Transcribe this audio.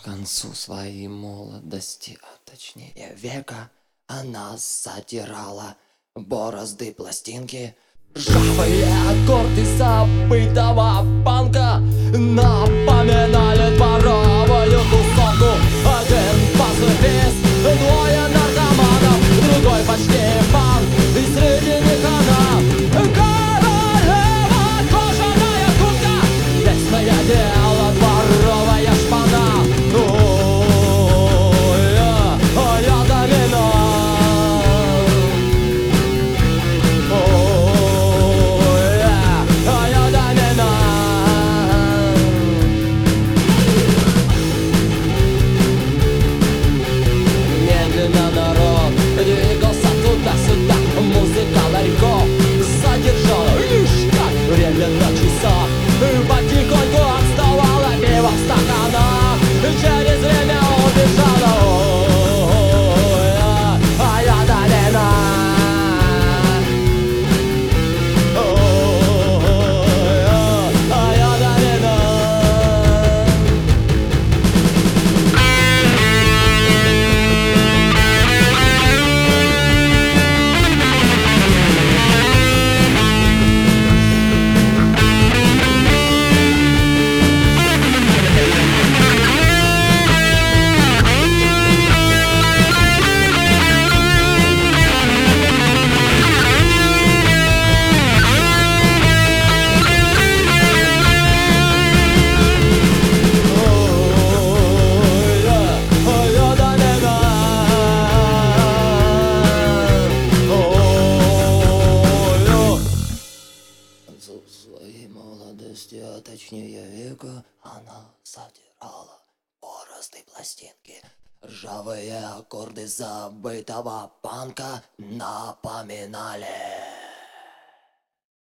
концу своей молодости, а точнее века, она затирала борозды пластинки. Ржавые аккорды забытого панка напоминали дворовую тусовку. Один пацифист, двое наркоманов, другой почти панк, и среди них она королева, кожаная куртка, вечное дело, дворовая шпана. Я доминант. Медленно народ двигался туда-сюда, музыка ларьков задержала лишь как время на часах. Потихоньку отставала пиво в стаканах, через время убежала. А я доминант. А я доминант. Своей молодости, а точнее века, она затирала борозды пластинки. Ржавые аккорды забытого панка напоминали